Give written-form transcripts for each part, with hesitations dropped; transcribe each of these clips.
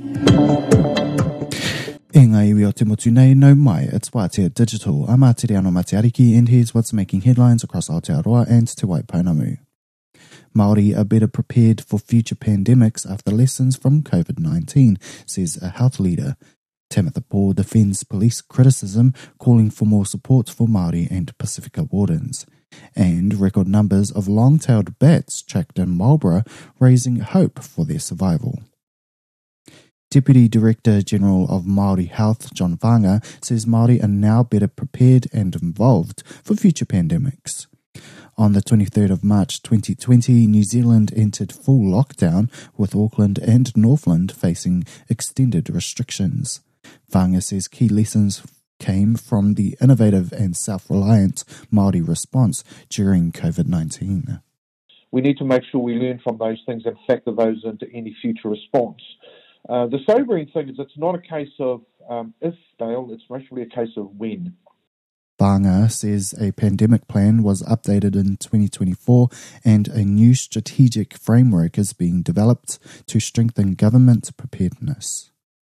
E ngā iwi o te motu nei, nau mai, it's Wātea Digital. I'm Ātere Ano Mate Ariki, and here's what's making headlines across Aotearoa and Te Waipounamu. Māori are better prepared for future pandemics after lessons from COVID-19, says a health leader. Tamitha Paul defends police criticism, calling for more support for Māori and Pasifika wardens. And record numbers of long-tailed bats tracked in Marlborough, raising hope for their survival. Deputy Director General of Māori Health, John Whanga, says Māori are now better prepared and involved for future pandemics. On the 23rd of March 2020, New Zealand entered full lockdown, with Auckland and Northland facing extended restrictions. Whanga says key lessons came from the innovative and self-reliant Māori response during COVID-19. We need to make sure we learn from those things and factor those into any future response. The sobering thing is it's not a case of if, Dale, it's mostly a case of when. Whanga says a pandemic plan was updated in 2024 and a new strategic framework is being developed to strengthen government preparedness.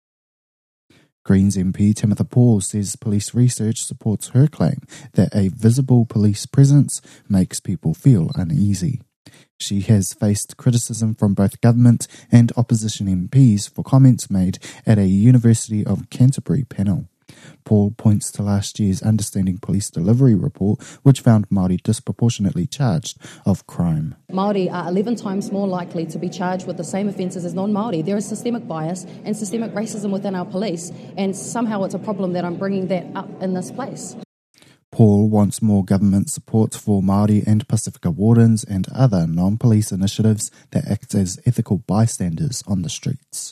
Greens MP Tamitha Paul says police research supports her claim that a visible police presence makes people feel uneasy. She has faced criticism from both government and opposition MPs for comments made at a University of Canterbury panel. Paul points to last year's Understanding Police Delivery report, which found Māori disproportionately charged of crime. Māori are 11 times more likely to be charged with the same offences as non-Māori. There is systemic bias and systemic racism within our police, and somehow it's a problem that I'm bringing that up in this place. Paul wants more government support for Māori and Pasifika wardens and other non-police initiatives that act as ethical bystanders on the streets.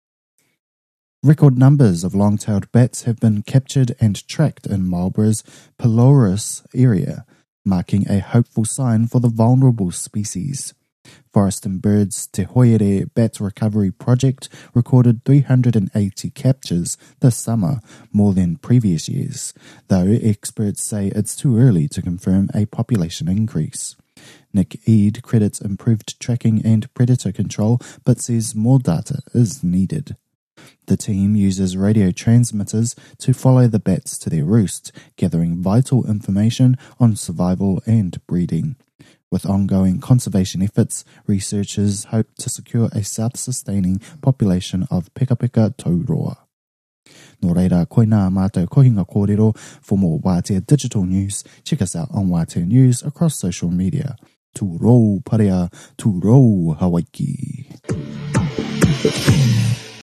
Record numbers of long-tailed bats have been captured and tracked in Marlborough's Pelorus area, marking a hopeful sign for the vulnerable species. Forest and Birds Te Hoiere Bat Recovery Project recorded 380 captures this summer, more than previous years, though experts say it's too early to confirm a population increase. Nick Eade credits improved tracking and predator control, but says more data is needed. The team uses radio transmitters to follow the bats to their roost, gathering vital information on survival and breeding. With ongoing conservation efforts, researchers hope to secure a self-sustaining population of pekapeka tauroa. Nō reira, koe nā mātou kohinga kōrero. For more Wātea Digital News, check us out on Wātea News across social media. Tūrou parea, tūrou Hawaii.